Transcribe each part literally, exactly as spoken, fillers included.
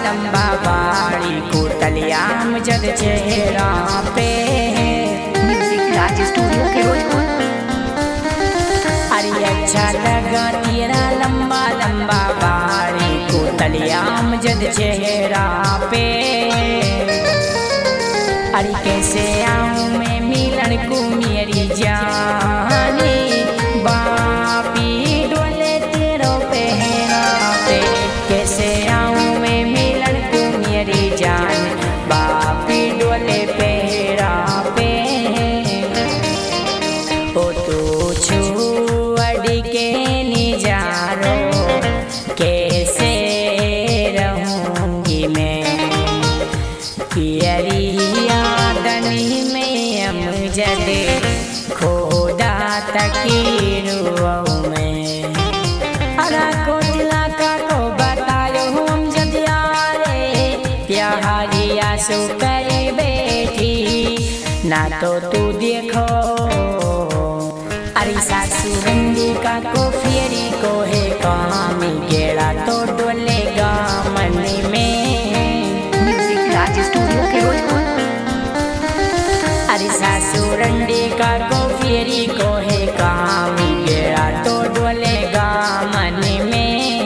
लंबा बाड़ी कोतलियाम जद चेहरा पे। Music Raj studio Ferozepur. अरे अच्छा लगा तेरा लंबा लंबा बाड़ी कोतलियाम जद चेहरा पे। अरे कैसे आऊं मैं मिलन को मेरी जानी, बापी डोले तेरो पहरा पे। कैसे आऊं मैं मिलन को मेरी जान, बापी डोले पहरा पे। ओ तू छुअड़ के निजारो कैसे रहूंगी मैं, पियरिया दनी में अमजद खोदा तकीरुओ में। अरा को दिलाका को बतायो हम जद यारे, प्यारिया सो कर बैठी ना तो तू देखो। अरे सासू रंडिका को फेरी को है कामी गेड़ा तो डोलेगा मन में। Music Raj studio Ferozepur. अरे सासू रंडिका को फेरी को है कामी गेड़ा तो डोलेगा मन में।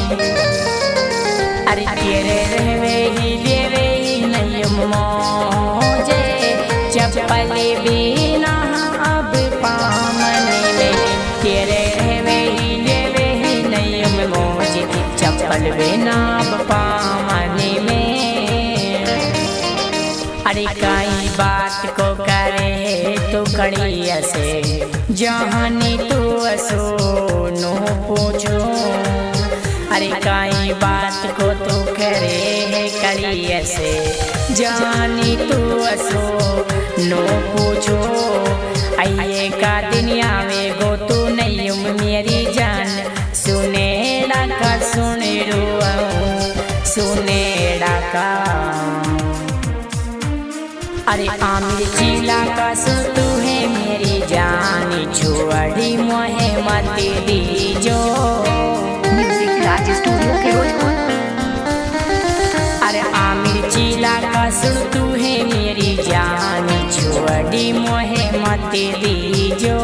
अरे तेरे रहवे ही लेवे ही नहीं मौजे, चप्पल बिना अब पामन में। तेरे रहवे ही लेवे ही नहीं मौजे, चप्पल बिना अब पामन में। अरे कई बात को करे तो कड़ी से, जहानी तू सुनो पूछो। अरे कई बात को तो करे कड़ी से, जानी तू सुनो पूछो। आइए का दिन आवे गो तू नहीं मेरी जान, सुने डाका सुने रुआऊं सुने डाका। अरे आमिर जिला का सो तू है मेरी जानी, छुअड़ी मोहे मत दीजो। Music Raj studio Ferozepur. अरे आमिर जिला का सो तू है मेरी जानी, छुअड़ी मोहे मत दीजो।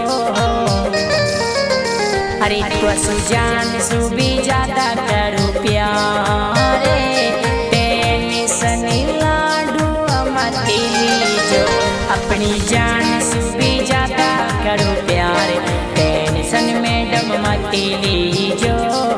अरे तो सुजान सु भी ज्यादा करो प्यारे, टेंशन लाडू मत लीजो। अपनी जान से भी ज्यादा करो प्यार, टेंशन में डब मत लीजो।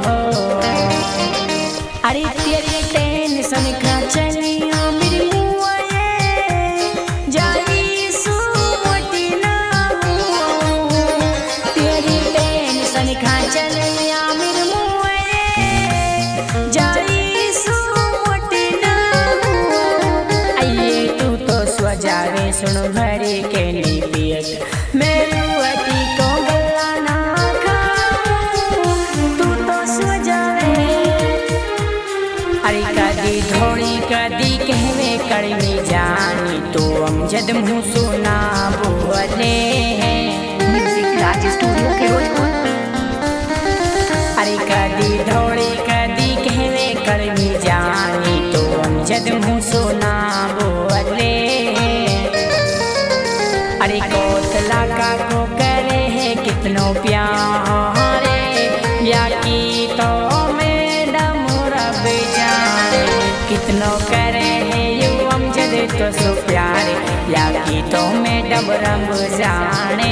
अरे तेरी टेंशन का चलिया मेरी मुआए, जाई सुमटी ना हुआ। तेरी टेंशन का चलिया मेरी मुआए, जाई सुमटी ना हुआ। आइए तू तो स्वजावे सुन भरी के नी पियत, मेरुअती को गला ना खाऊं, तू तो स्वजावे। अरे कदी धोड़ी कदी कहवे कड़वी जानी, तो अमजद मुँह सुना बोले। Music Raj studio Ferozepur. अरे कदी धोड़ी कदी कहवे कड़वी जानी, तो अमजद मुँह सुना बोले। अरे कोतला का को करे है कितनो प्यारे, या की तो मैडम रब जाने। कितनो करे है यू अमजद तो सो प्यारे, या की तो मैडम रब जाने।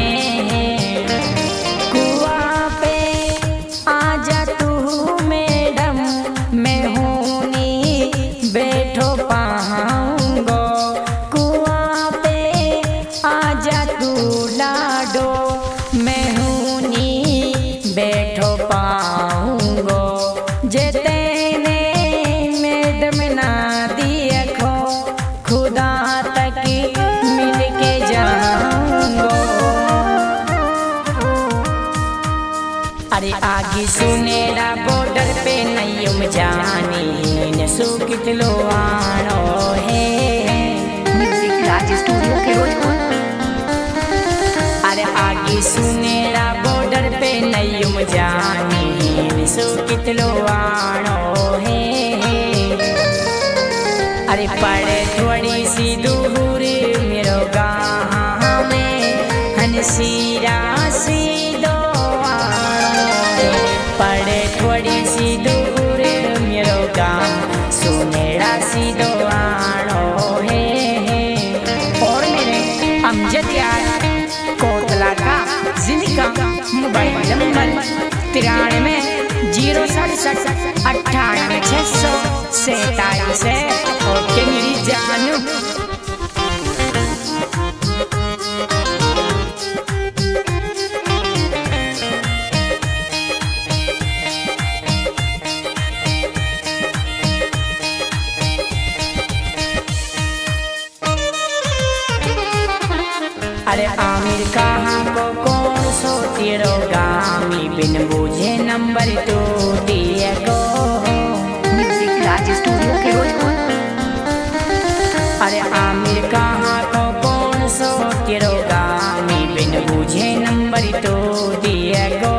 कुआं पे आजा तू मैडम, मैं हूँ नी बैठो पाऊंगो। कुआं पे आजा तू लाडो, मैं हूँ नी बैठो पाऊंगो। जेते ने मैडम ना देखो, खुदा तक मिल के जाऊंगो। अरे आगे सुनेरा बॉर्डर पे नहीं जानी, न सो कितलो आनो है। Music Raj studio Ferozepur. अरे आगे सुनेरा बॉर्डर पे नहीं जानी, सो कितलो आनो है। अरे पड़े थोड़ी सी दूर मेरो गाँव में हंसीरा सी दो पड़े थोड़ी सी दूर मेरो गाँव सुनेड़ा सी दो आनो है। और मेरे अमजद यार कोतला का जिंदगी का मोबाइल नंबर तिरानवे जीरो सड़सठ अट्ठानवे छः सौ सैतालीस है। ओके मेरी जानू अरे आमिर कहाँ को कौन सो तेरो गामी बिन बूझे नंबर तो दिए गो म्यूजिक राज स्टूडियो के रोज अरे आमिर कहाँ को कौन सो तेरो गामी बिन बूझे नंबर तो दिए गो।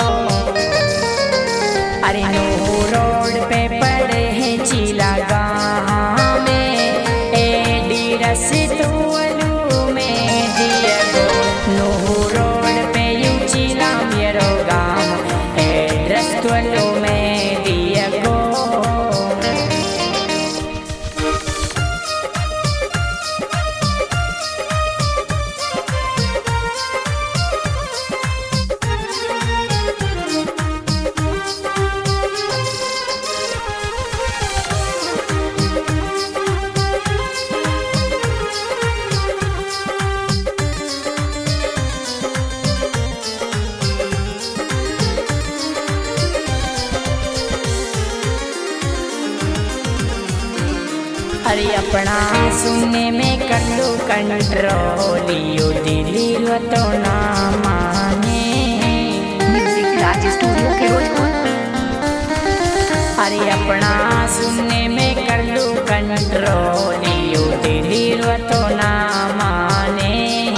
अरे नो रोड पे पड़े हैं चीला गाँव में एडी रस तो में दिया गो। अरे अपना सुनने में कर लो कंट्रोल यो दिली रो तो ना माने म्यूजिक राज स्टूडियो के रोज अरे अपना सुनने में कर लो कंट्रोल यो दिली रो तो ना माने।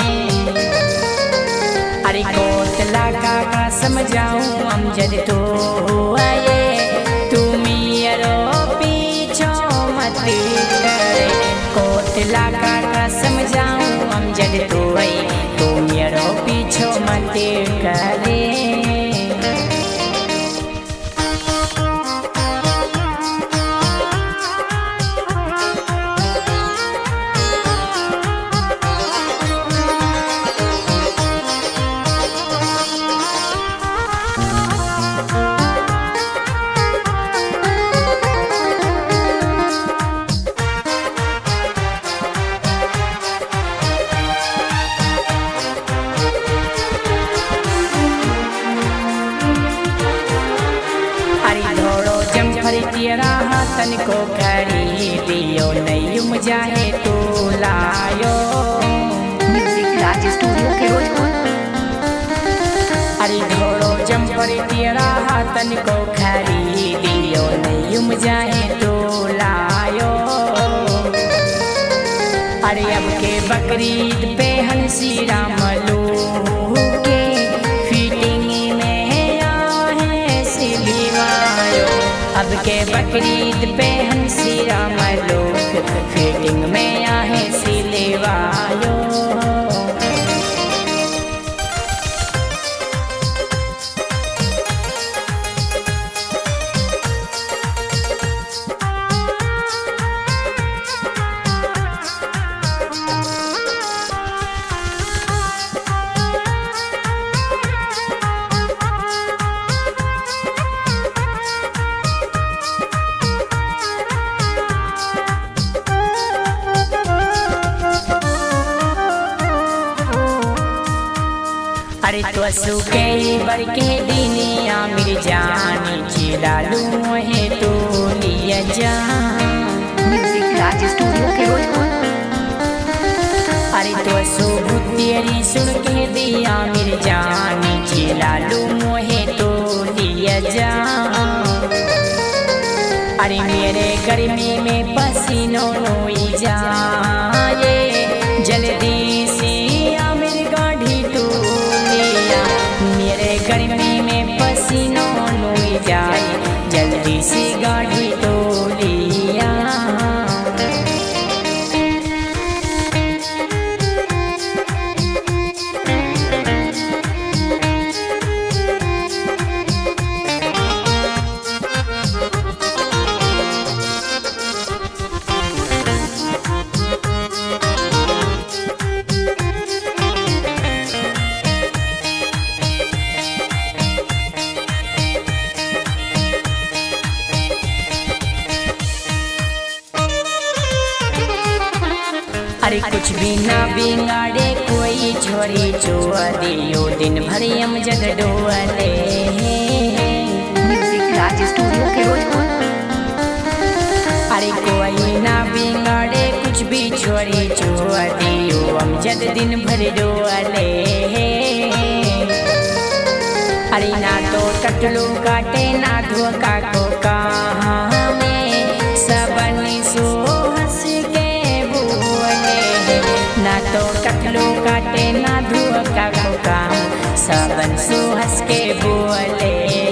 अरे कोतला का का समझाऊं अमजद तो आए तुम यारो पीछो मत करे कोतला का का समझाऊं अमजद तो आए तुम यारो पीछो मत करे। तेरा हाथन को खरीदियो नहीं मुझे तो लायो म्यूजिक राज स्टूडियो के रोज अरे घोड़ो जम्पर तेरा हाथन को खरीदियो नहीं मुझे तो लायो। अरे अब के बकरीद पे हंसी राम लो के फिटिंग में आहे सिलवायो अब के बकरीद पे हंसी राम लोग फिटिंग में आहे सिलवायो। अरे तो सुके बरके दिनिया मेरी जानी चिला लूँ है तो लिया जा म्यूजिक राज स्टूडियो के रोज अरे तो सुबह तेरी सुन के दिया मेरी जानी चिला लूँ है तो लिया जा। अरे मेरे गर्मी में पसीनों नोई जाए जल्दी से मेरी गाड़ी तो लिया मेरे गर्मी में पसीनों नोई जाए जल्दी से गाड़ी तो लिया। अरे कुछ भी ना बिगाड़े कोई छोरी चुआ दियो दिन भर अमजद डोले। म्यूजिक राज स्टूडियो के रोज। अरे कोई ना बिगाड़े कुछ भी छोरी चुआ दियो अमजद दिन भर डोले। अरे ना तो टटलू काटे ना धोखा को कहाँ में सबनी सो हंस के बोले। ना तो टटलू काटे ना धोखा को कहाँ सबन सो हंस के बोले।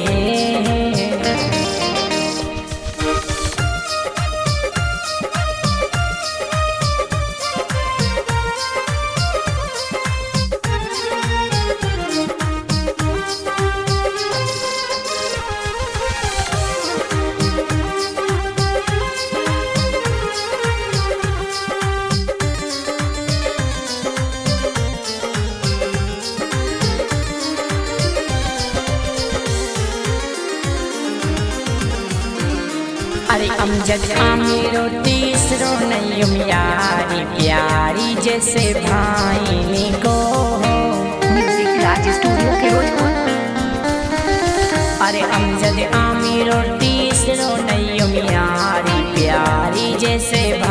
अरे अमजद आमिरो तीसरो नय्युम यारी प्यारी जैसे भाई को। म्यूजिक राज स्टूडियो के रोज। अरे अमजद आमिरो तीसरो नय्युम यारी प्यारी जैसे